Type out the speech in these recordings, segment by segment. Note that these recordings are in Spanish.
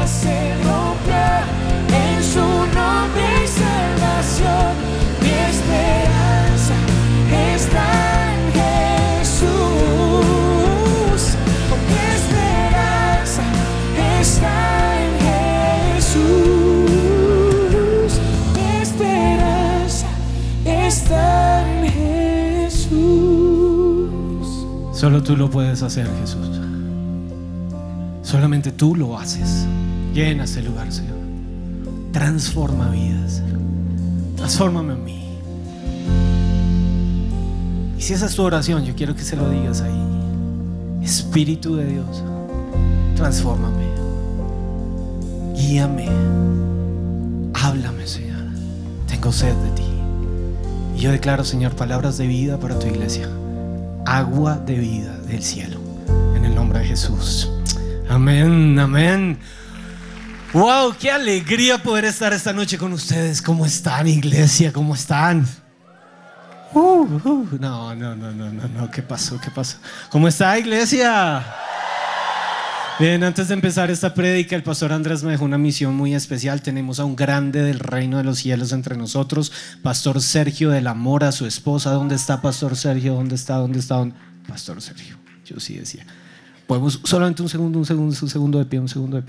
se rompió. En su nombre hay salvación. Mi esperanza está en Jesús. Mi esperanza está en Jesús. Mi esperanza está en Jesús. Solo tú lo puedes hacer, Jesús. Solamente tú lo haces. Llena este lugar, Señor. Transforma vidas. Transfórmame a mí. Y si esa es tu oración, yo quiero que se lo digas ahí. Espíritu de Dios, transfórmame. Guíame. Háblame, Señor. Tengo sed de ti. Y yo declaro, Señor, palabras de vida para tu iglesia. Agua de vida del cielo. En el nombre de Jesús. Amén, amén. Wow, qué alegría poder estar esta noche con ustedes. ¿Cómo están, iglesia? ¿Cómo están? No. ¿Qué pasó? ¿Cómo está, iglesia? Bien, antes de empezar esta prédica, el pastor Andrés me dejó una misión muy especial. Tenemos a un grande del reino de los cielos entre nosotros, Pastor Sergio de la Mora, su esposa. ¿Dónde está Pastor Sergio? ¿Dónde está? Pastor Sergio, yo sí decía. Podemos, solamente un segundo de pie.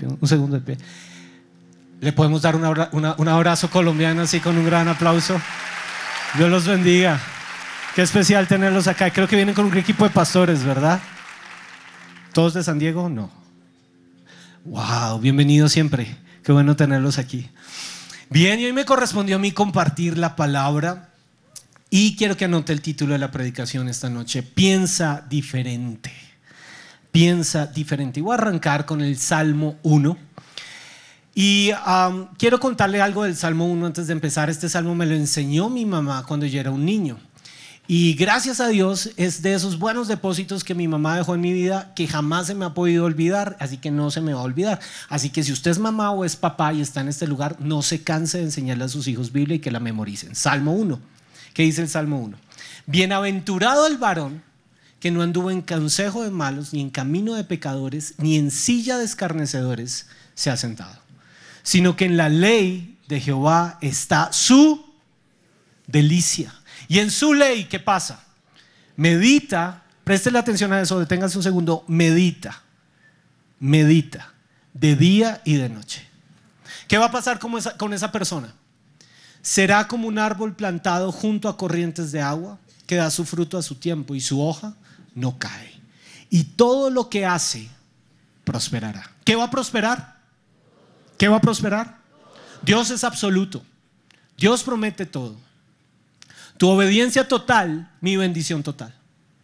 Le podemos dar un abrazo colombiano así con un gran aplauso. Dios los bendiga. Qué especial tenerlos acá. Creo que vienen con un equipo de pastores, ¿verdad? ¿Todos de San Diego? No. Wow, bienvenidos siempre. Qué bueno tenerlos aquí. Bien, y hoy me correspondió a mí compartir la palabra. Y quiero que anote el título de la predicación esta noche. Piensa diferente. Piensa diferente. Y voy a arrancar con el Salmo 1. Y quiero contarle algo del Salmo 1 antes de empezar. Este salmo me lo enseñó mi mamá cuando yo era un niño. Y gracias a Dios es de esos buenos depósitos que mi mamá dejó en mi vida que jamás se me ha podido olvidar, así que no se me va a olvidar. Así que si usted es mamá o es papá y está en este lugar, no se canse de enseñarle a sus hijos Biblia y que la memoricen. Salmo 1. ¿Qué dice el Salmo 1? Bienaventurado el varón que no anduvo en consejo de malos, ni en camino de pecadores, ni en silla de escarnecedores se ha sentado, sino que en la ley de Jehová está su delicia. Y en su ley, ¿qué pasa? Medita, préstele atención a eso, deténgase un segundo, medita de día y de noche. ¿Qué va a pasar con esa persona? Será como un árbol plantado junto a corrientes de agua, que da su fruto a su tiempo y su hoja no cae. Y todo lo que hace prosperará. ¿Qué va a prosperar? ¿Qué va a prosperar? Dios es absoluto. Dios promete todo. Tu obediencia total, mi bendición total.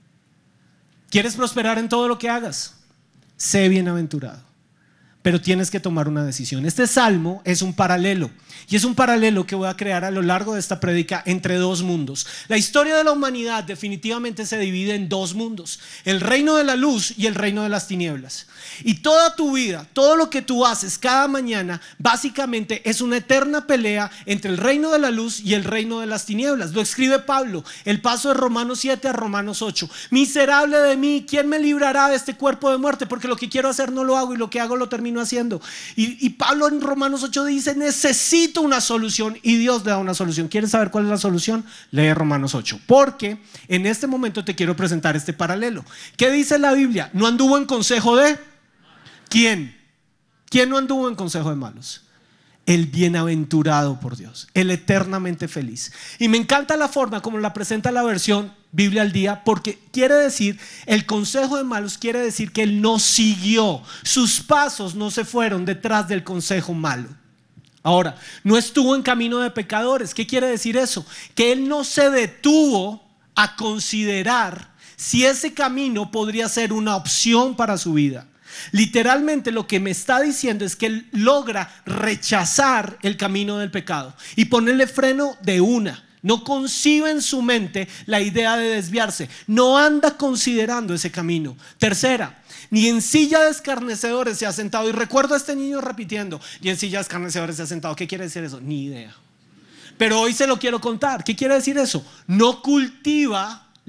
¿Quieres prosperar en todo lo que hagas? Sé bienaventurado. Pero tienes que tomar una decisión. Este salmo es un paralelo. Y es un paralelo que voy a crear a lo largo de esta prédica entre dos mundos. La historia de la humanidad definitivamente se divide en dos mundos: el reino de la luz y el reino de las tinieblas. Y toda tu vida, todo lo que tú haces cada mañana, básicamente es una eterna pelea entre el reino de la luz y el reino de las tinieblas. Lo escribe Pablo, el paso de Romanos 7 a Romanos 8. Miserable de mí, ¿quién me librará de este cuerpo de muerte? Porque lo que quiero hacer no lo hago y lo que hago lo termino haciendo. Y Pablo en Romanos 8 dice: necesito una solución, y Dios le da una solución. ¿Quieres saber cuál es la solución? Lee Romanos 8, porque en este momento te quiero presentar este paralelo. ¿Qué dice la Biblia? No anduvo en consejo de ¿quién? ¿Quién no anduvo en consejo de malos? El bienaventurado por Dios, el eternamente feliz. Y me encanta la forma como la presenta la versión Biblia al Día, porque quiere decir, el consejo de malos quiere decir que él no siguió, sus pasos no se fueron detrás del consejo malo. Ahora, no estuvo en camino de pecadores. ¿Qué quiere decir eso? Que él no se detuvo a considerar si ese camino podría ser una opción para su vida. Literalmente lo que me está diciendo es que él logra rechazar el camino del pecado y ponerle freno de una. No concibe en su mente la idea de desviarse, no anda considerando ese camino. Tercera, ni en silla de escarnecedores se ha sentado. Y recuerdo a este niño repitiendo: ni en silla de escarnecedores se ha sentado. ¿Qué quiere decir eso? Ni idea. Pero hoy se lo quiero contar. ¿Qué quiere decir eso? No cultiva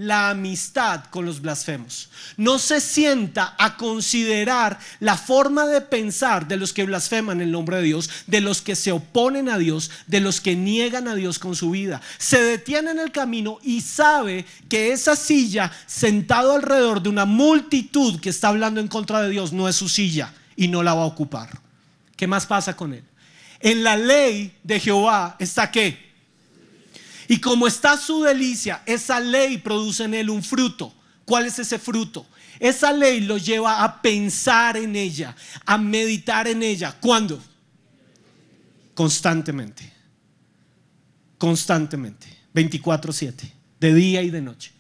la amistad con los blasfemos. No se sienta a considerar la forma de pensar de los que blasfeman el nombre de Dios, de los que se oponen a Dios, de los que niegan a Dios con su vida. Se detiene en el camino y sabe que esa silla, sentado alrededor de una multitud que está hablando en contra de Dios, no es su silla y no la va a ocupar. ¿Qué más pasa con él? En la ley de Jehová está ¿qué? Y como está su delicia, esa ley produce en él un fruto. ¿Cuál es ese fruto? Esa ley lo lleva a pensar en ella, a meditar en ella. ¿Cuándo? Constantemente. Constantemente. 24/7. De día y de noche.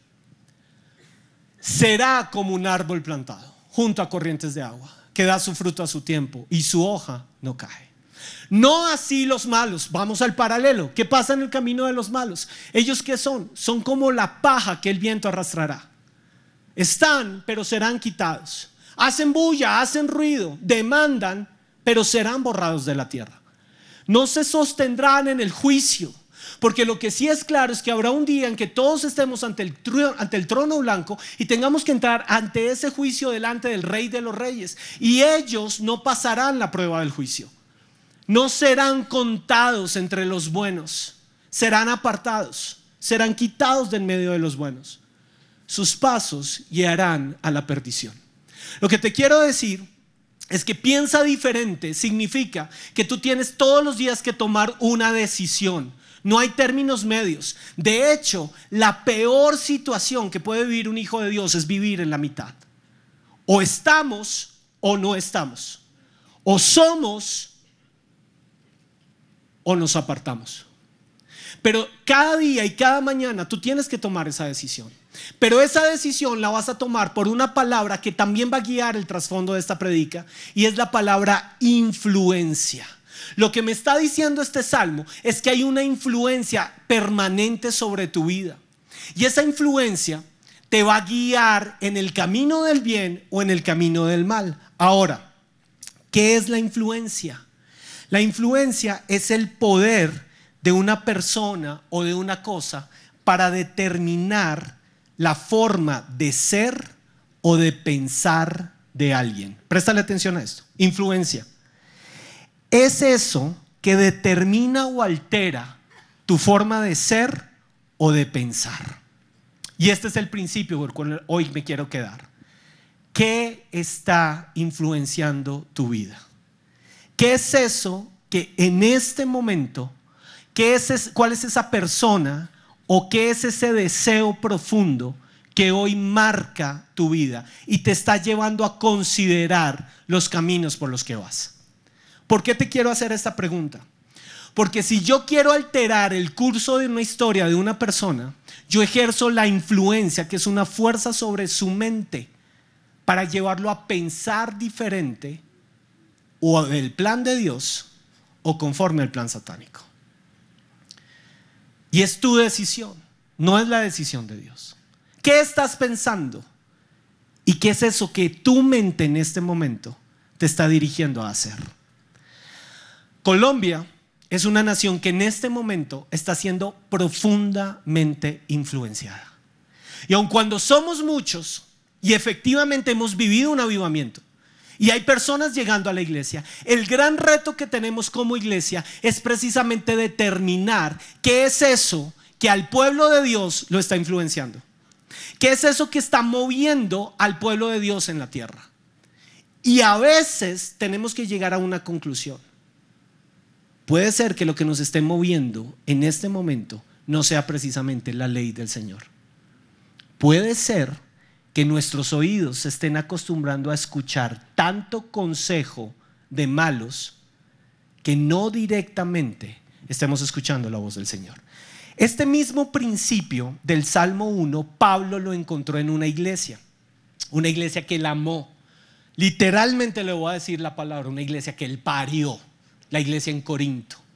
Será como un árbol plantado junto a corrientes de agua, que da su fruto a su tiempo y su hoja no cae. No así los malos. Vamos al paralelo. ¿Qué pasa en el camino de los malos? ¿Ellos qué son? Son como la paja que el viento arrastrará. Están, pero serán quitados. Hacen bulla, hacen ruido, demandan, pero serán borrados de la tierra. No se sostendrán en el juicio, porque lo que sí es claro es que habrá un día en que todos estemos ante el trono blanco y tengamos que entrar ante ese juicio delante del Rey de los Reyes, y ellos no pasarán la prueba del juicio. No serán contados entre los buenos, serán apartados, serán quitados de en medio de los buenos. Sus pasos guiarán a la perdición. Lo que te quiero decir es que piensa diferente significa que tú tienes todos los días que tomar una decisión. No hay términos medios. De hecho, la peor situación que puede vivir un hijo de Dios es vivir en la mitad. O estamos o no estamos. O somos o nos apartamos. Pero cada día y cada mañana tú tienes que tomar esa decisión. Pero esa decisión la vas a tomar por una palabra que también va a guiar el trasfondo de esta predica, y es la palabra influencia. Lo que me está diciendo este salmo es que hay una influencia permanente sobre tu vida, y esa influencia te va a guiar en el camino del bien o en el camino del mal. Ahora, ¿qué es la influencia? La influencia es el poder de una persona o de una cosa para determinar la forma de ser o de pensar de alguien. Préstale atención a esto. Influencia es eso que determina o altera tu forma de ser o de pensar. Y este es el principio por el cual hoy me quiero quedar. ¿Qué está influenciando tu vida? ¿Qué es eso que en este momento, cuál es esa persona o qué es ese deseo profundo que hoy marca tu vida y te está llevando a considerar los caminos por los que vas? ¿Por qué te quiero hacer esta pregunta? Porque si yo quiero alterar el curso de una historia de una persona, yo ejerzo la influencia, que es una fuerza sobre su mente, para llevarlo a pensar diferente o del plan de Dios o conforme al plan satánico. Y es tu decisión, no es la decisión de Dios. ¿Qué estás pensando? ¿Y qué es eso que tu mente en este momento te está dirigiendo a hacer? Colombia es una nación que en este momento está siendo profundamente influenciada. Y aun cuando somos muchos y efectivamente hemos vivido un avivamiento y hay personas llegando a la iglesia, el gran reto que tenemos como iglesia es precisamente determinar qué es eso que al pueblo de Dios lo está influenciando. ¿Qué es eso que está moviendo al pueblo de Dios en la tierra? Y a veces tenemos que llegar a una conclusión. Puede ser que lo que nos esté moviendo en este momento no sea precisamente la ley del Señor. Puede ser que nuestros oídos se estén acostumbrando a escuchar tanto consejo de malos que no directamente estemos escuchando la voz del Señor. Este mismo principio del Salmo 1, Pablo lo encontró en una iglesia que él amó. Literalmente le voy a decir la palabra, una iglesia que él parió, la iglesia en Corinto.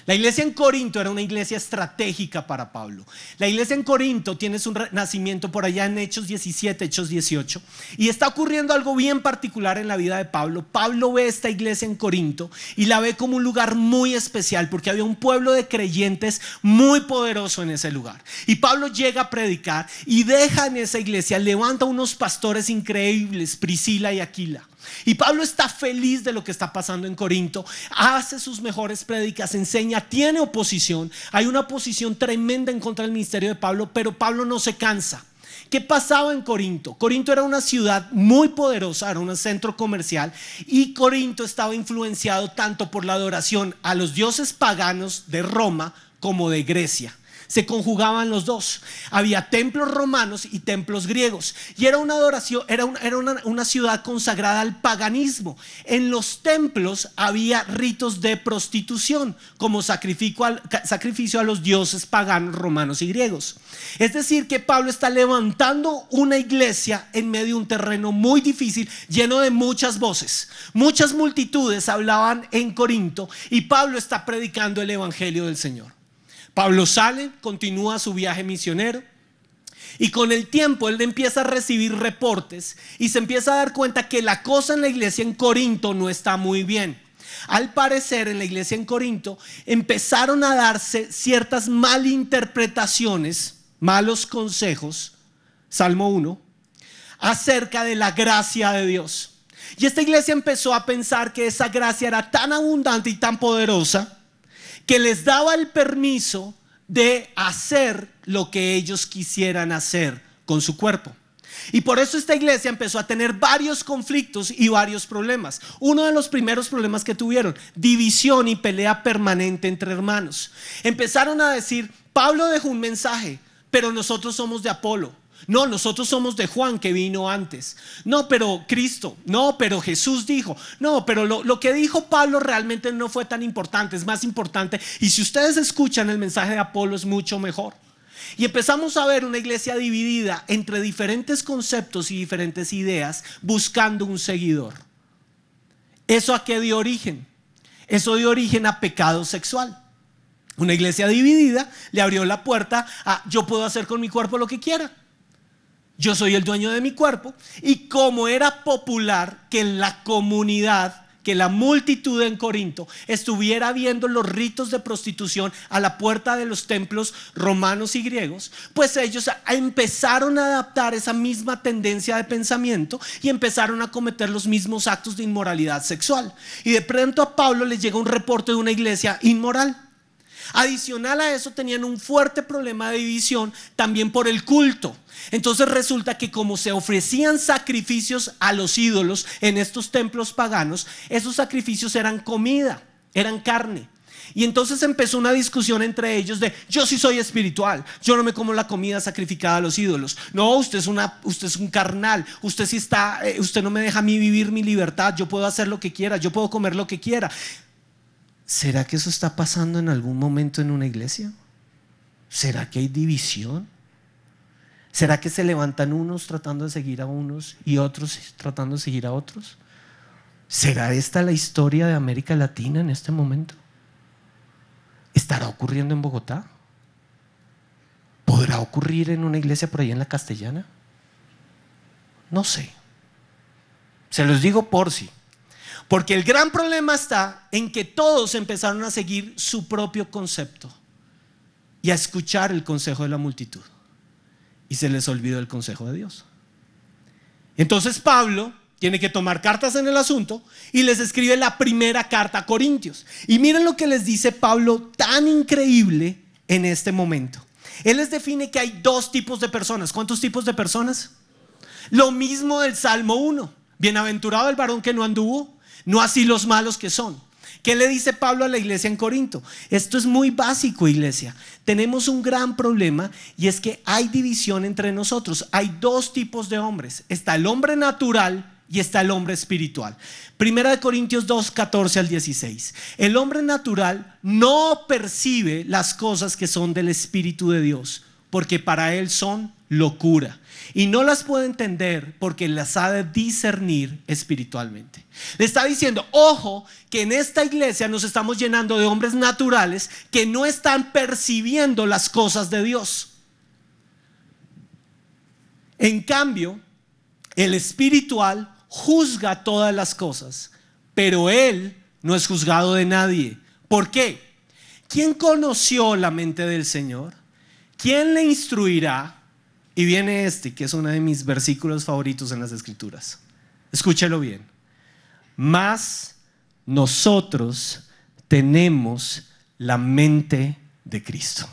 La iglesia en Corinto era una iglesia estratégica para Pablo. La iglesia en Corinto tiene su nacimiento por allá en Hechos 17, Hechos 18. Y está ocurriendo algo bien particular en la vida de Pablo. Pablo ve esta iglesia en Corinto y la ve como un lugar muy especial porque había un pueblo de creyentes muy poderoso en ese lugar. Y Pablo llega a predicar y deja en esa iglesia, levanta unos pastores increíbles, Priscila y Aquila. Y Pablo está feliz de lo que está pasando en Corinto, hace sus mejores prédicas, enseña, tiene oposición, hay una oposición tremenda en contra del ministerio de Pablo, pero Pablo no se cansa. ¿Qué pasaba en Corinto? Corinto era una ciudad muy poderosa, era un centro comercial, y Corinto estaba influenciado tanto por la adoración a los dioses paganos de Roma como de Grecia. Se conjugaban los dos. Había templos romanos y templos griegos. Y era una adoración, era una ciudad consagrada al paganismo. En los templos había ritos de prostitución como sacrificio a los dioses paganos romanos y griegos. Es decir, que Pablo está levantando una iglesia en medio de un terreno muy difícil, lleno de muchas voces. Muchas multitudes hablaban en Corinto y Pablo está predicando el evangelio del Señor. Pablo sale, continúa su viaje misionero y con el tiempo él empieza a recibir reportes y se empieza a dar cuenta que la cosa en la iglesia en Corinto no está muy bien. Al parecer en la iglesia en Corinto empezaron a darse ciertas malinterpretaciones, malos consejos, Salmo 1, acerca de la gracia de Dios. Y esta iglesia empezó a pensar que esa gracia era tan abundante y tan poderosa que les daba el permiso de hacer lo que ellos quisieran hacer con su cuerpo. Y por eso esta iglesia empezó a tener varios conflictos y varios problemas. Uno de los primeros problemas que tuvieron, división y pelea permanente entre hermanos. Empezaron a decir, Pablo dejó un mensaje, pero nosotros somos de Apolo. No, nosotros somos de Juan que vino antes. No, pero Cristo. No, pero Jesús dijo. No, pero lo que dijo Pablo realmente no fue tan importante, es más importante. Y si ustedes escuchan el mensaje de Apolo es mucho mejor. Y empezamos a ver una iglesia dividida entre diferentes conceptos y diferentes ideas, buscando un seguidor. ¿Eso a qué dio origen? Eso dio origen a pecado sexual. Una iglesia dividida le abrió la puerta a yo puedo hacer con mi cuerpo lo que quiera. Yo soy el dueño de mi cuerpo. Y como era popular que en la comunidad, que la multitud en Corinto estuviera viendo los ritos de prostitución a la puerta de los templos romanos y griegos, pues ellos empezaron a adaptar esa misma tendencia de pensamiento y empezaron a cometer los mismos actos de inmoralidad sexual. Y de pronto a Pablo le llega un reporte de una iglesia inmoral. Adicional a eso tenían un fuerte problema de división también por el culto. Entonces resulta que como se ofrecían sacrificios a los ídolos en estos templos paganos, esos sacrificios eran comida, eran carne. Y entonces empezó una discusión entre ellos de yo sí soy espiritual, yo no me como la comida sacrificada a los ídolos. No, usted es un carnal, usted no me deja a mí vivir mi libertad, yo puedo hacer lo que quiera, yo puedo comer lo que quiera. ¿Será que eso está pasando en algún momento en una iglesia? ¿Será que hay división? ¿Será que se levantan unos tratando de seguir a unos y otros tratando de seguir a otros? ¿Será esta la historia de América Latina en este momento? ¿Estará ocurriendo en Bogotá? ¿Podrá ocurrir en una iglesia por ahí en la Castellana? No sé. Se los digo por si. Porque el gran problema está en que todos empezaron a seguir su propio concepto y a escuchar el consejo de la multitud. Y se les olvidó el consejo de Dios. Entonces Pablo tiene que tomar cartas en el asunto y les escribe la primera carta a Corintios. Y miren lo que les dice Pablo tan increíble en este momento. Él les define que hay dos tipos de personas. ¿Cuántos tipos de personas? Lo mismo del Salmo 1. Bienaventurado el varón que no anduvo, no así los malos que son. ¿Qué le dice Pablo a la iglesia en Corinto? Esto es muy básico, iglesia. Tenemos un gran problema y es que hay división entre nosotros. Hay dos tipos de hombres. Está el hombre natural y está el hombre espiritual. Primera de Corintios 2, 14 al 16. El hombre natural no percibe las cosas que son del Espíritu de Dios, porque para él son locura. Y no las puede entender porque las ha de discernir espiritualmente. Le está diciendo, ojo, que en esta iglesia nos estamos llenando de hombres naturales que no están percibiendo las cosas de Dios. En cambio, el espiritual juzga todas las cosas, pero él no es juzgado de nadie. ¿Por qué? ¿Quién conoció la mente del Señor? ¿Quién le instruirá? Y viene este, que es uno de mis versículos favoritos en las Escrituras. Escúchelo bien. Mas nosotros tenemos la mente de Cristo.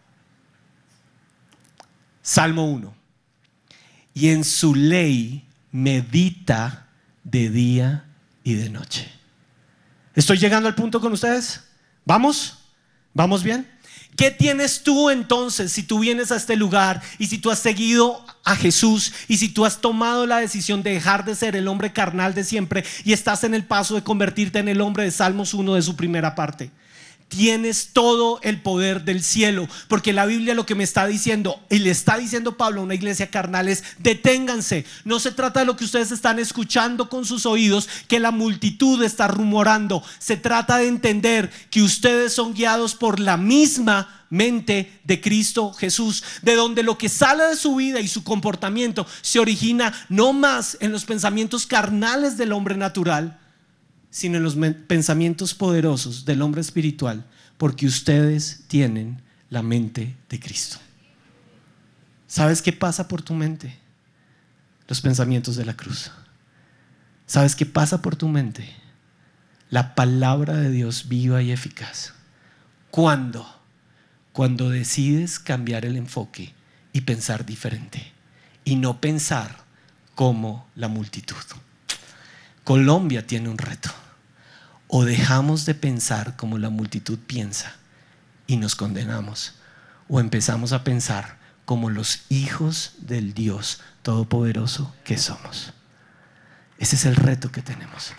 Salmo 1. Y en su ley medita de día y de noche. ¿Estoy llegando al punto con ustedes? ¿Vamos? ¿Vamos bien? ¿Qué tienes tú entonces si tú vienes a este lugar y si tú has seguido a Jesús y si tú has tomado la decisión de dejar de ser el hombre carnal de siempre y estás en el paso de convertirte en el hombre de Salmos 1 de su primera parte? Tienes todo el poder del cielo, porque la Biblia lo que me está diciendo, y le está diciendo Pablo a una iglesia carnal, es: deténganse. No se trata de lo que ustedes están escuchando con sus oídos, que la multitud está rumorando. Se trata de entender que ustedes son guiados por la misma mente de Cristo Jesús, de donde lo que sale de su vida y su comportamiento se origina no más en los pensamientos carnales del hombre natural, sino en los pensamientos poderosos del hombre espiritual, porque ustedes tienen la mente de Cristo. ¿Sabes qué pasa por tu mente? Los pensamientos de la cruz. ¿Sabes qué pasa por tu mente? La palabra de Dios viva y eficaz. ¿Cuándo? Cuando decides cambiar el enfoque y pensar diferente, y no pensar como la multitud. Colombia tiene un reto: o dejamos de pensar como la multitud piensa y nos condenamos, o empezamos a pensar como los hijos del Dios Todopoderoso que somos. Ese es el reto que tenemos.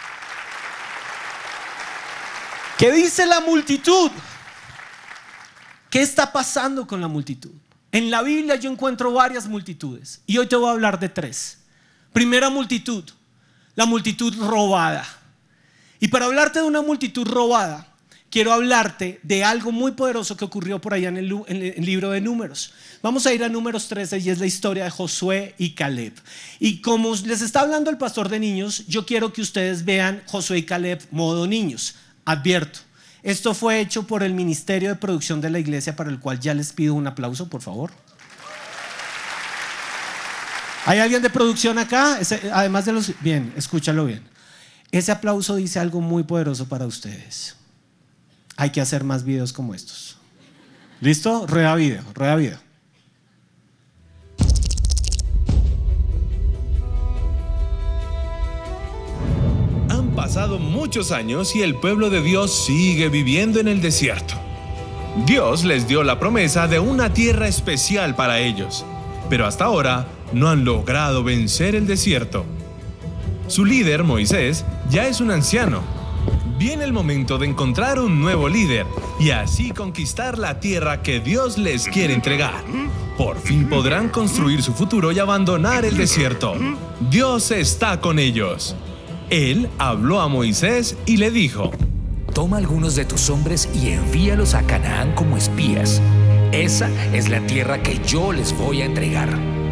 ¿Qué dice la multitud? ¿Qué está pasando con la multitud? En la Biblia yo encuentro varias multitudes y hoy te voy a hablar de tres. Primera multitud: la multitud robada. Y para hablarte de una multitud robada, quiero hablarte de algo muy poderoso que ocurrió por allá en el libro de Números. Vamos a ir a Números 13 y es la historia de Josué y Caleb. Y como les está hablando el pastor de niños, yo quiero que ustedes vean Josué y Caleb modo niños. Advierto, esto fue hecho por el Ministerio de Producción de la Iglesia, para el cual ya les pido un aplauso, por favor. ¿Hay alguien de producción acá? Además de los... Bien, escúchalo bien. Ese aplauso dice algo muy poderoso para ustedes. Hay que hacer más videos como estos. ¿Listo? Rueda video, rueda video. Han pasado muchos años y el pueblo de Dios sigue viviendo en el desierto. Dios les dio la promesa de una tierra especial para ellos, pero hasta ahora no han logrado vencer el desierto. Su líder, Moisés, ya es un anciano. Viene el momento de encontrar un nuevo líder y así conquistar la tierra que Dios les quiere entregar. Por fin podrán construir su futuro y abandonar el desierto. Dios está con ellos. Él habló a Moisés y le dijo: Toma algunos de tus hombres y envíalos a Canaán como espías. Esa es la tierra que yo les voy a entregar.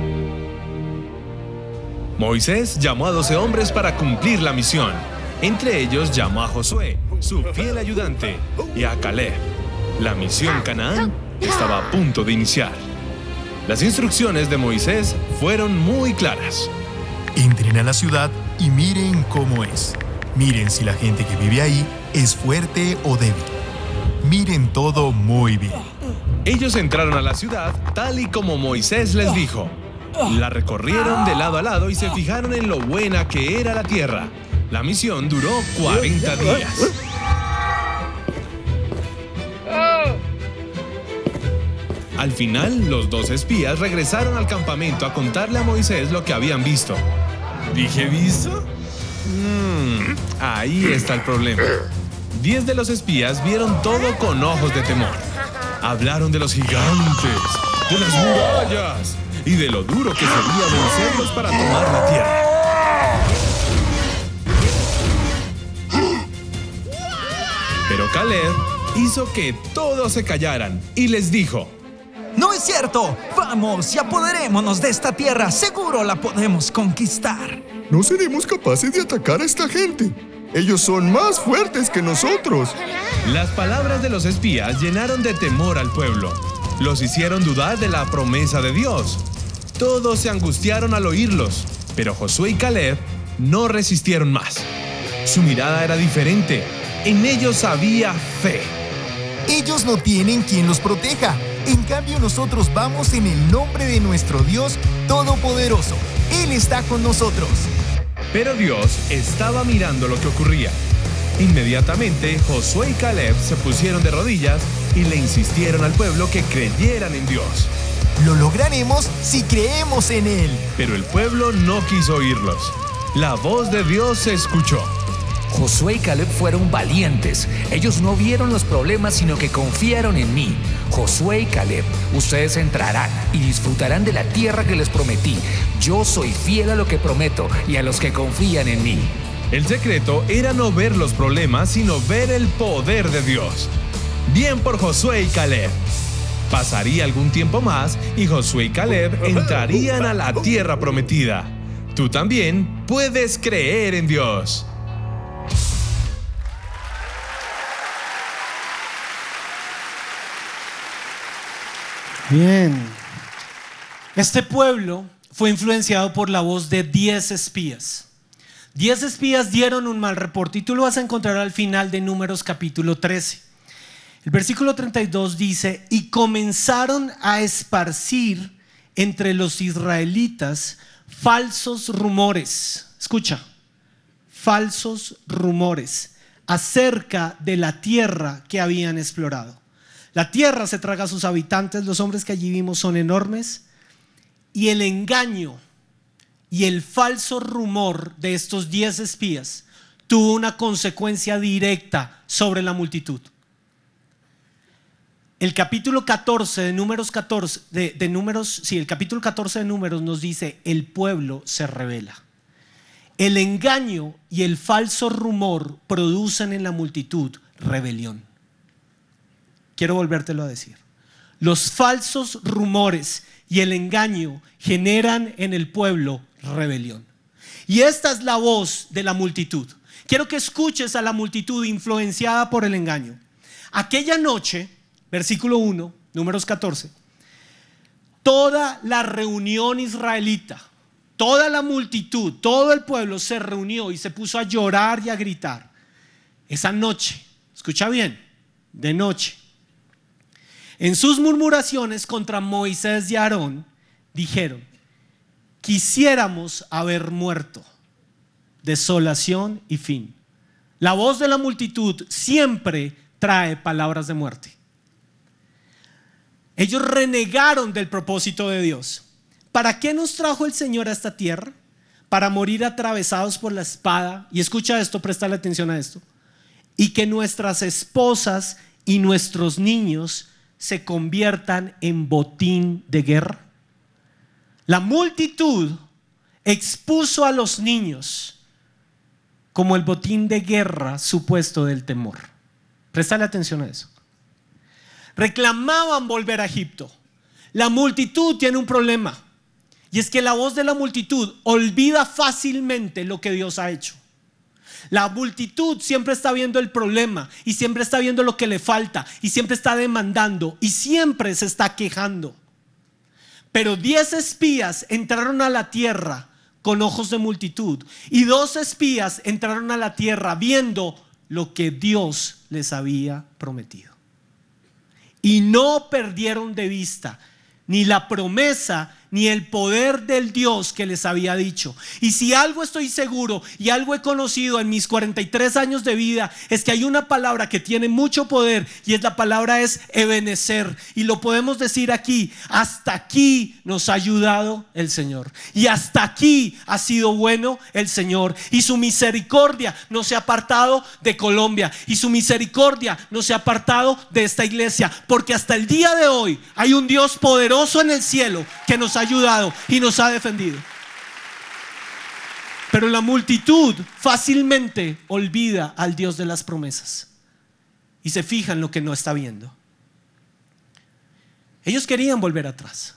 Moisés llamó a 12 hombres para cumplir la misión. Entre ellos llamó a Josué, su fiel ayudante, y a Caleb. La misión Canaán estaba a punto de iniciar. Las instrucciones de Moisés fueron muy claras. Entren a la ciudad y miren cómo es. Miren si la gente que vive ahí es fuerte o débil. Miren todo muy bien. Ellos entraron a la ciudad tal y como Moisés les dijo. La recorrieron de lado a lado y se fijaron en lo buena que era la tierra. La misión duró 40 días. Al final, los 2 espías regresaron al campamento a contarle a Moisés lo que habían visto. ¿Dije visto? Ahí está el problema. 10 de los espías vieron todo con ojos de temor. Hablaron de los gigantes, de las murallas y de lo duro que sería vencerlos para tomar la tierra. Pero Caleb hizo que todos se callaran y les dijo: No es cierto, vamos y apoderémonos de esta tierra, seguro la podemos conquistar. No seremos capaces de atacar a esta gente. Ellos son más fuertes que nosotros. Las palabras de los espías llenaron de temor al pueblo. Los hicieron dudar de la promesa de Dios. Todos se angustiaron al oírlos, pero Josué y Caleb no resistieron más. Su mirada era diferente. En ellos había fe. Ellos no tienen quien los proteja. En cambio, nosotros vamos en el nombre de nuestro Dios Todopoderoso. Él está con nosotros. Pero Dios estaba mirando lo que ocurría. Inmediatamente, Josué y Caleb se pusieron de rodillas y le insistieron al pueblo que creyeran en Dios. Lo lograremos si creemos en Él. Pero el pueblo no quiso oírlos. La voz de Dios se escuchó. Josué y Caleb fueron valientes. Ellos no vieron los problemas, sino que confiaron en mí. Josué y Caleb, ustedes entrarán y disfrutarán de la tierra que les prometí. Yo soy fiel a lo que prometo y a los que confían en mí. El secreto era no ver los problemas, sino ver el poder de Dios. Bien por Josué y Caleb. Pasaría algún tiempo más y Josué y Caleb entrarían a la tierra prometida. Tú también puedes creer en Dios. Bien. Este pueblo fue influenciado por la voz de 10 espías. 10 espías dieron un mal reporte y tú lo vas a encontrar al final de Números capítulo 13. El versículo 32 dice: y comenzaron a esparcir entre los israelitas falsos rumores. Escucha, falsos rumores acerca de la tierra que habían explorado. La tierra se traga a sus habitantes, los hombres que allí vimos son enormes, y el engaño y el falso rumor de estos 10 espías tuvo una consecuencia directa sobre la multitud. El capítulo 14 de Números 14, el capítulo 14 de Números nos dice: el pueblo se rebela. El engaño y el falso rumor producen en la multitud rebelión. Quiero volvértelo a decir. Los falsos rumores y el engaño generan en el pueblo rebelión. Y esta es la voz de la multitud. Quiero que escuches a la multitud influenciada por el engaño. Aquella noche, versículo 1, Números 14, toda la reunión israelita, toda la multitud, todo el pueblo se reunió y se puso a llorar y a gritar. Esa noche, escucha bien, de noche, en sus murmuraciones contra Moisés y Aarón, dijeron: quisiéramos haber muerto. Desolación y fin. La voz de la multitud siempre trae palabras de muerte. Ellos renegaron del propósito de Dios. ¿Para qué nos trajo el Señor a esta tierra? Para morir atravesados por la espada. Y escucha esto, préstale atención a esto. Y que nuestras esposas y nuestros niños se conviertan en botín de guerra. La multitud expuso a los niños como el botín de guerra supuesto del temor. Préstale atención a eso. Reclamaban volver a Egipto. La multitud tiene un problema, y es que la voz de la multitud olvida fácilmente lo que Dios ha hecho. La multitud siempre está viendo el problema y siempre está viendo lo que le falta y siempre está demandando y siempre se está quejando. Pero 10 espías entraron a la tierra con ojos de multitud y 2 espías entraron a la tierra viendo lo que Dios les había prometido. Y no perdieron de vista ni la promesa ni el poder del Dios que les había dicho. Y si algo estoy seguro y algo he conocido en mis 43 años de vida, es que hay una palabra que tiene mucho poder, y la palabra es Ebenezer. Y lo podemos decir aquí: hasta aquí nos ha ayudado el Señor, y hasta aquí ha sido bueno el Señor, y su misericordia no se ha apartado de Colombia, y su misericordia no se ha apartado de esta iglesia, porque hasta el día de hoy hay un Dios poderoso en el cielo que nos ha ayudado y nos ha defendido. Pero la multitud fácilmente olvida al Dios de las promesas y se fija en lo que no está viendo. Ellos querían volver atrás.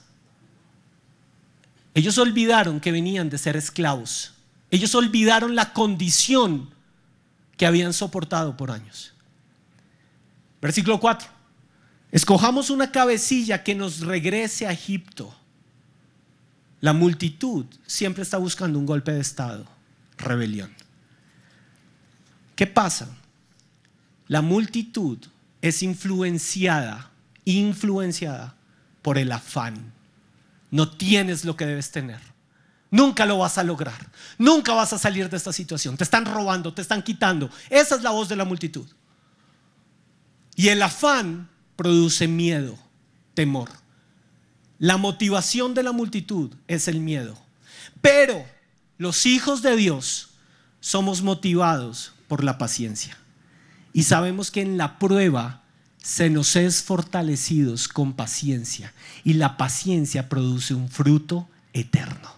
Ellos olvidaron que venían de ser esclavos. Ellos olvidaron la condición que habían soportado por años. Versículo 4: escojamos una cabecilla que nos regrese a Egipto. La multitud siempre está buscando un golpe de estado, rebelión. ¿Qué pasa? La multitud es influenciada por el afán. No tienes lo que debes tener. Nunca lo vas a lograr. Nunca vas a salir de esta situación. Te están robando, te están quitando. Esa es la voz de la multitud. Y el afán produce miedo, temor. La motivación de la multitud es el miedo. Pero los hijos de Dios somos motivados por la paciencia. Y sabemos que en la prueba se nos es fortalecidos con paciencia. Y la paciencia produce un fruto eterno.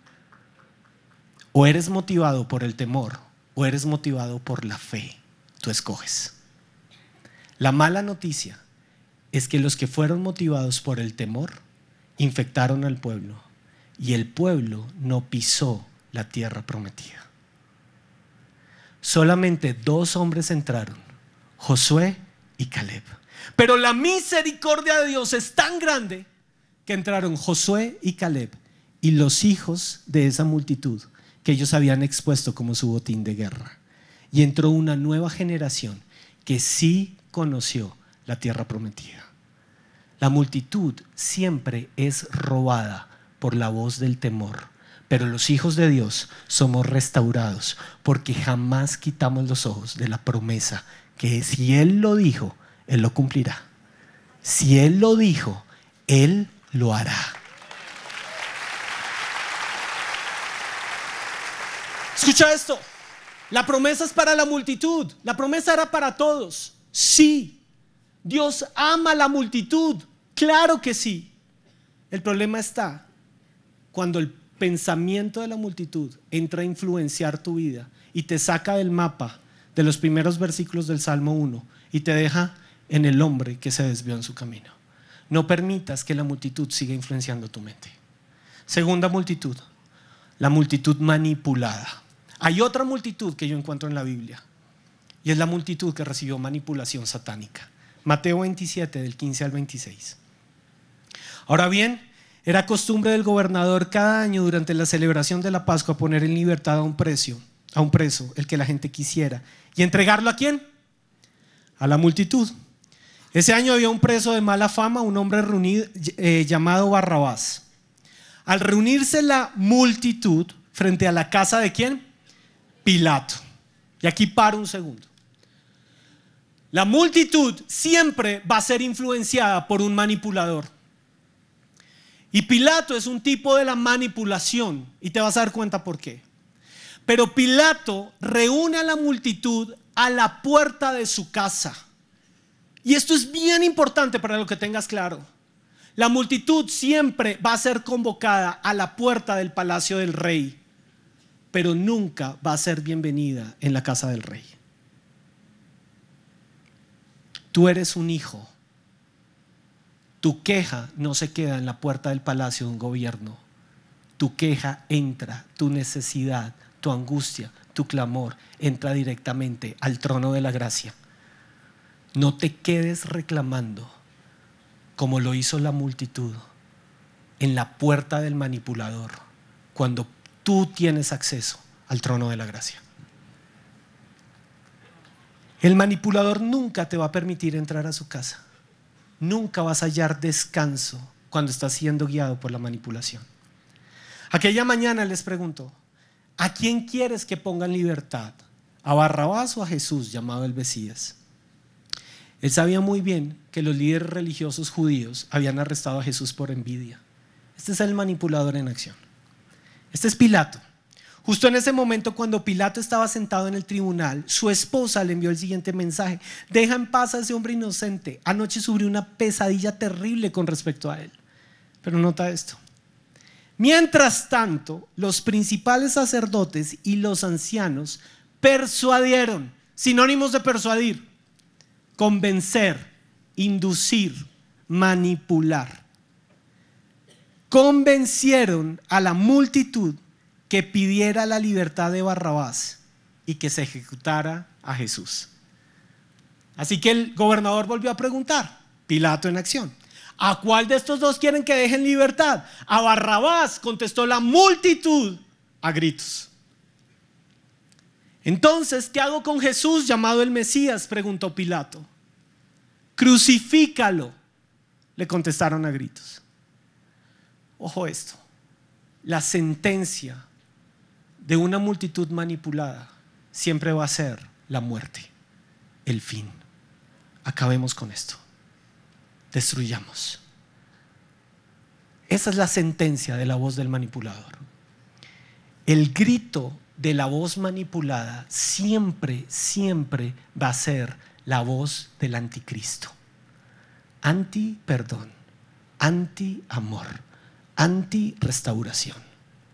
O eres motivado por el temor, o eres motivado por la fe. Tú escoges. La mala noticia es que los que fueron motivados por el temor infectaron al pueblo, y el pueblo no pisó la tierra prometida. Solamente 2 hombres entraron, Josué y Caleb. Pero la misericordia de Dios es tan grande que entraron Josué y Caleb y los hijos de esa multitud que ellos habían expuesto como su botín de guerra. Y entró una nueva generación que sí conoció la tierra prometida. La multitud siempre es robada por la voz del temor, pero los hijos de Dios somos restaurados porque jamás quitamos los ojos de la promesa que si Él lo dijo, Él lo cumplirá. Si Él lo dijo, Él lo hará. Escucha esto: la promesa es para la multitud. La promesa era para todos. Sí, Dios ama a la multitud. Claro que sí. El problema está cuando el pensamiento de la multitud entra a influenciar tu vida y te saca del mapa de los primeros versículos del Salmo 1 y te deja en el hombre que se desvió en su camino. No permitas que la multitud siga influenciando tu mente. Segunda multitud, la multitud manipulada. Hay otra multitud que yo encuentro en la Biblia, y es la multitud que recibió manipulación satánica. Mateo 27, del 15 al 26. Ahora bien, era costumbre del gobernador cada año durante la celebración de la Pascua poner en libertad a un preso, el que la gente quisiera, y entregarlo ¿a quién? A la multitud. Ese año había un preso de mala fama, un hombre llamado Barrabás. Al reunirse la multitud frente a la casa ¿de quién? Pilato. Y aquí paro un segundo. La multitud siempre va a ser influenciada por un manipulador. Y Pilato es un tipo de la manipulación, y te vas a dar cuenta por qué. Pero Pilato reúne a la multitud a la puerta de su casa. Y esto es bien importante para lo que tengas claro. La multitud siempre va a ser convocada a la puerta del palacio del rey, pero nunca va a ser bienvenida en la casa del rey. Tú eres un hijo. Tu queja no se queda en la puerta del palacio de un gobierno. Tu queja entra, tu necesidad, tu angustia, tu clamor entra directamente al trono de la gracia. No te quedes reclamando como lo hizo la multitud en la puerta del manipulador, cuando tú tienes acceso al trono de la gracia. El manipulador nunca te va a permitir entrar a su casa. Nunca vas a hallar descanso cuando estás siendo guiado por la manipulación. Aquella mañana les preguntó: ¿a quién quieres que ponga en libertad? ¿A Barrabás o a Jesús, llamado el Mesías? Él sabía muy bien que los líderes religiosos judíos habían arrestado a Jesús por envidia. Este es el manipulador en acción. Este es Pilato. Justo en ese momento, cuando Pilato estaba sentado en el tribunal, su esposa le envió el siguiente mensaje: deja en paz a ese hombre inocente. Anoche sufrí una pesadilla terrible con respecto a él. Pero nota esto: mientras tanto, los principales sacerdotes y los ancianos persuadieron, sinónimos de persuadir, convencer, inducir, manipular. Convencieron a la multitud que pidiera la libertad de Barrabás y que se ejecutara a Jesús. Así que el gobernador volvió a preguntar, Pilato en acción: ¿a cuál de estos dos quieren que dejen libertad? A Barrabás, contestó la multitud a gritos. Entonces, ¿qué hago con Jesús, llamado el Mesías?, preguntó Pilato. Crucifícalo, le contestaron a gritos. Ojo esto: la sentencia de una multitud manipulada siempre va a ser la muerte, el fin. Acabemos con esto, destruyamos. Esa es la sentencia de la voz del manipulador. El grito de la voz manipulada siempre va a ser la voz del anticristo. Anti-perdón, anti-amor, anti-restauración.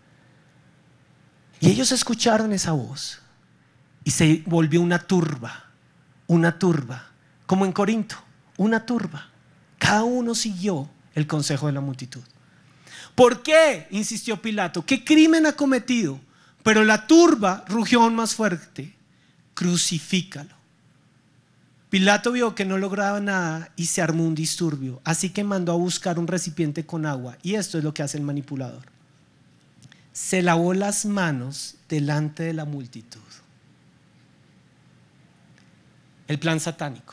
Y ellos escucharon esa voz y se volvió una turba, como en Corinto, una turba. Cada uno siguió el consejo de la multitud. ¿Por qué?, insistió Pilato. ¿Qué crimen ha cometido? Pero la turba rugió aún más fuerte: crucifícalo. Pilato vio que no lograba nada y se armó un disturbio, así que mandó a buscar un recipiente con agua. Y esto es lo que hace el manipulador: se lavó las manos delante de la multitud. El plan satánico: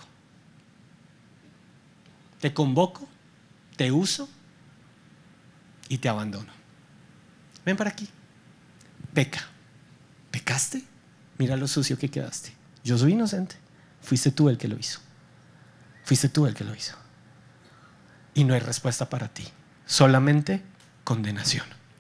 te convoco, te uso y te abandono. Ven para aquí, peca. ¿Pecaste? Mira lo sucio que quedaste. Yo soy inocente. Fuiste tú el que lo hizo. Fuiste tú el que lo hizo. Y no hay respuesta para ti, solamente condenación.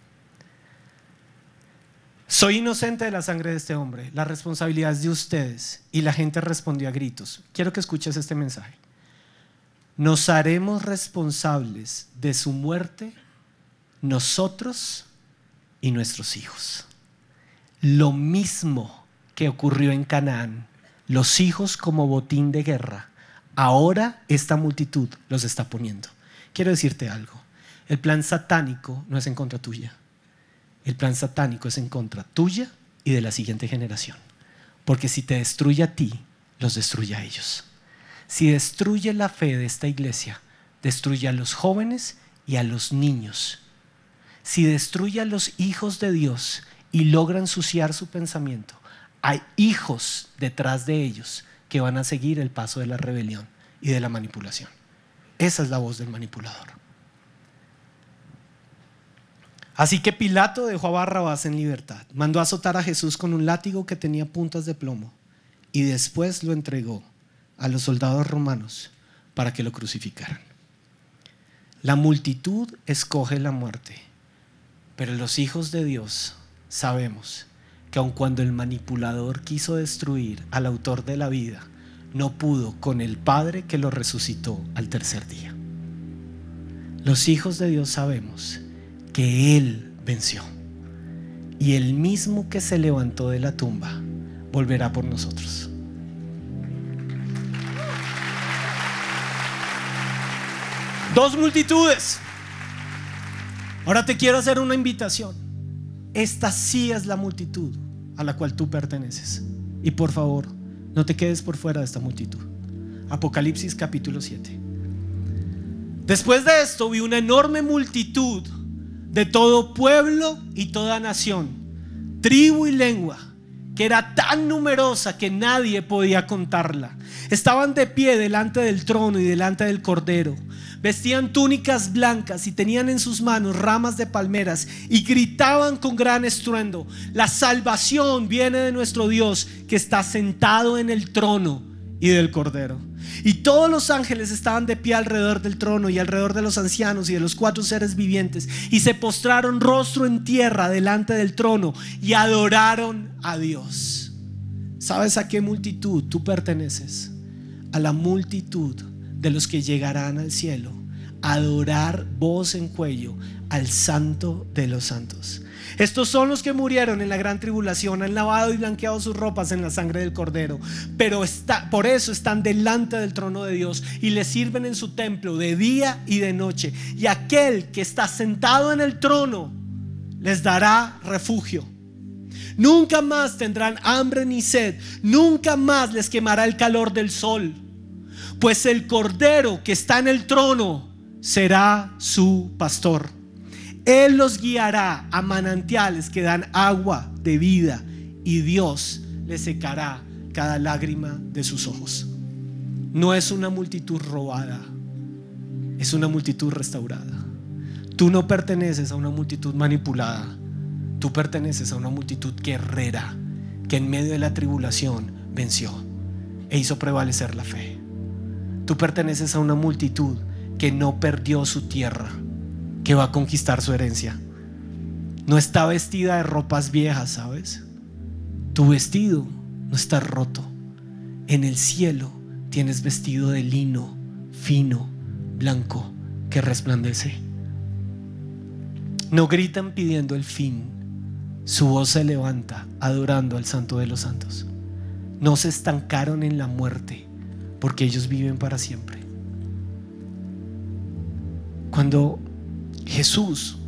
Soy inocente de la sangre de este hombre. La responsabilidad es de ustedes. Y la gente respondió a gritos. Quiero que escuches este mensaje: nos haremos responsables de su muerte nosotros y nuestros hijos. Lo mismo que ocurrió en Canaán, los hijos como botín de guerra, ahora esta multitud los está poniendo. Quiero decirte algo: el plan satánico no es en contra tuya. El plan satánico es en contra tuya y de la siguiente generación. Porque si te destruye a ti, los destruye a ellos. Si destruye la fe de esta iglesia, destruye a los jóvenes y a los niños. Si destruye a los hijos de Dios y logra ensuciar su pensamiento, hay hijos detrás de ellos que van a seguir el paso de la rebelión y de la manipulación. Esa es la voz del manipulador. Así que Pilato dejó a Barrabás en libertad, mandó azotar a Jesús con un látigo que tenía puntas de plomo y después lo entregó a los soldados romanos para que lo crucificaran. La multitud escoge la muerte, pero los hijos de Dios sabemos que aun cuando el manipulador quiso destruir al autor de la vida, no pudo con el Padre que lo resucitó al tercer día. Los hijos de Dios sabemos que Él venció, y el mismo que se levantó de la tumba volverá por nosotros. Dos multitudes. Ahora te quiero hacer una invitación. Esta sí es la multitud a la cual tú perteneces. Y por favor, no te quedes por fuera de esta multitud. Apocalipsis capítulo 7. Después de esto vi una enorme multitud de todo pueblo y toda nación, tribu y lengua, que era tan numerosa que nadie podía contarla. Estaban de pie delante del trono y delante del Cordero, Vestían túnicas blancas y tenían en sus manos ramas de palmeras y gritaban con gran estruendo: la salvación viene de nuestro Dios, que está sentado en el trono y del Cordero. Y todos los ángeles estaban de pie alrededor del trono y alrededor de los ancianos y de los 4 seres vivientes, y se postraron rostro en tierra delante del trono y adoraron a Dios. ¿Sabes a qué multitud tú perteneces? A la multitud de los que llegarán al cielo a adorar voz en cuello al Santo de los santos. Estos son los que murieron en la gran tribulación, han lavado y blanqueado sus ropas en la sangre del Cordero, pero por eso están delante del trono de Dios y le sirven en su templo de día y de noche. Y aquel que está sentado en el trono les dará refugio. Nunca más tendrán hambre ni sed, nunca más les quemará el calor del sol, pues el Cordero que está en el trono será su pastor. Él los guiará a manantiales que dan agua de vida, y Dios les secará cada lágrima de sus ojos. No es una multitud robada, es una multitud restaurada. Tú no perteneces a una multitud manipulada, tú perteneces a una multitud guerrera que en medio de la tribulación venció e hizo prevalecer la fe. Tú perteneces a una multitud que no perdió su tierra, que va a conquistar su herencia. No está vestida de ropas viejas, ¿sabes? Tu vestido no está roto. En el cielo tienes vestido de lino fino, blanco, que resplandece. No gritan pidiendo el fin, su voz se levanta adorando al Santo de los santos. No se estancaron en la muerte, porque ellos viven para siempre. Cuando Jesús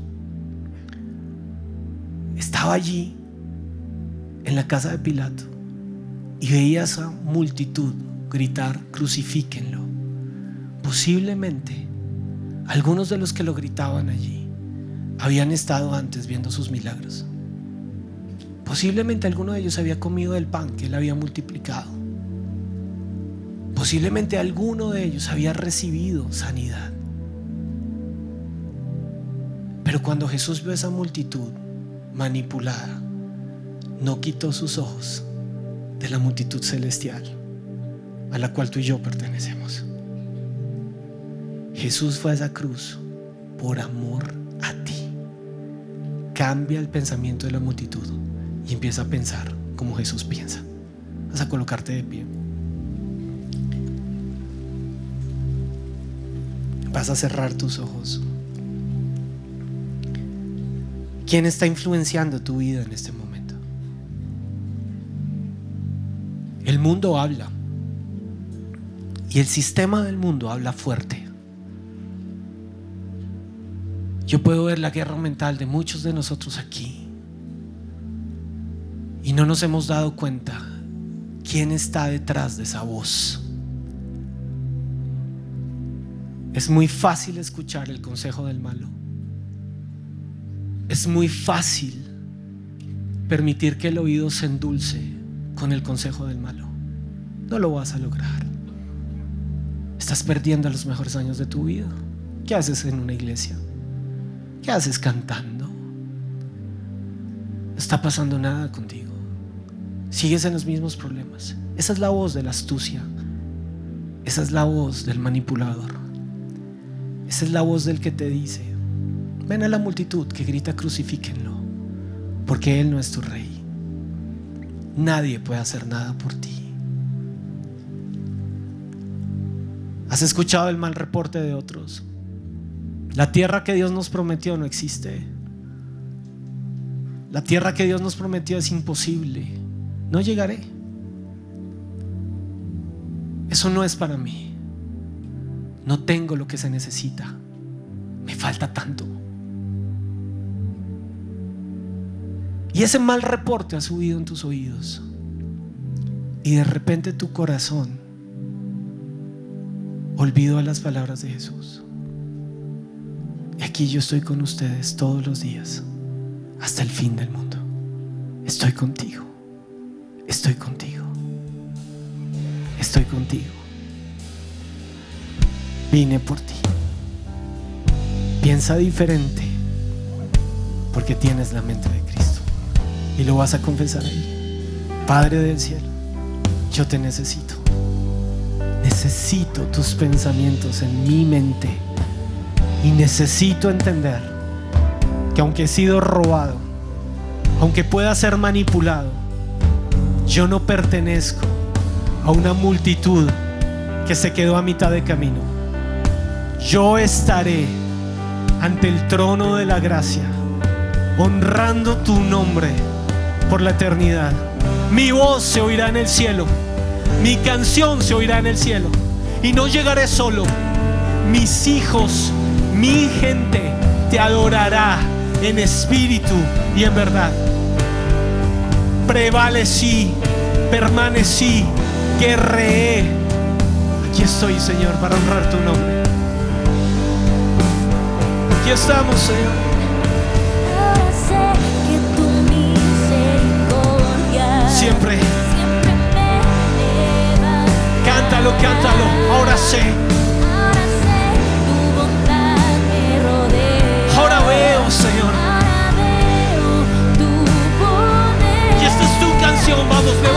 estaba allí en la casa de Pilato y veía a esa multitud gritar: crucifíquenlo, posiblemente algunos de los que lo gritaban allí habían estado antes viendo sus milagros. Posiblemente alguno de ellos había comido del pan que él había multiplicado. Posiblemente alguno de ellos había recibido sanidad. Pero cuando Jesús vio a esa multitud manipulada, no quitó sus ojos de la multitud celestial a la cual tú y yo pertenecemos. Jesús fue a esa cruz por amor a ti. Cambia el pensamiento de la multitud y empieza a pensar como Jesús piensa. Vas a colocarte de pie. Vas a cerrar tus ojos. ¿Quién está influenciando tu vida en este momento? El mundo habla, y el sistema del mundo habla fuerte. Yo puedo ver la guerra mental de muchos de nosotros aquí, y no nos hemos dado cuenta quién está detrás de esa voz. Es muy fácil escuchar el consejo del malo. Es muy fácil permitir que el oído se endulce con el consejo del malo. No lo vas a lograr. Estás perdiendo los mejores años de tu vida. ¿Qué haces en una iglesia? ¿Qué haces cantando? No está pasando nada contigo. Sigues en los mismos problemas. Esa es la voz de la astucia. Esa es la voz del manipulador. Esa es la voz del que te dice: ven a la multitud que grita crucifíquenlo, porque Él no es tu rey. Nadie puede hacer nada por ti. ¿Has escuchado el mal reporte de otros? La tierra que Dios nos prometió no existe. La tierra que Dios nos prometió es imposible. No llegaré. Eso no es para mí. No tengo lo que se necesita. Me falta tanto. Y ese mal reporte ha subido en tus oídos, y de repente tu corazón olvidó las palabras de Jesús. Y aquí yo estoy con ustedes todos los días hasta el fin del mundo. Estoy contigo. Estoy contigo. Estoy contigo. Vine por ti. Piensa diferente, porque tienes la mente de Cristo. Y lo vas a confesar ahí. Padre del cielo, yo te necesito. Necesito tus pensamientos en mi mente. Y necesito entender que aunque he sido robado, aunque pueda ser manipulado, yo no pertenezco a una multitud que se quedó a mitad de camino. Yo estaré ante el trono de la gracia, honrando tu nombre por la eternidad. Mi voz se oirá en el cielo, mi canción se oirá en el cielo, y no llegaré solo. Mis hijos, mi gente te adorará en espíritu y en verdad. Prevalecí, permanecí, guerreé. Aquí estoy, Señor, para honrar tu nombre. Aquí estamos, Señor. Ahora sé que tu misericordia Siempre. siempre me levanta. Cántalo, cántalo. Ahora sé. Ahora sé tu bondad me rodea. Ahora veo, Señor. Ahora veo tu poder. Y esta es tu canción. Vamos,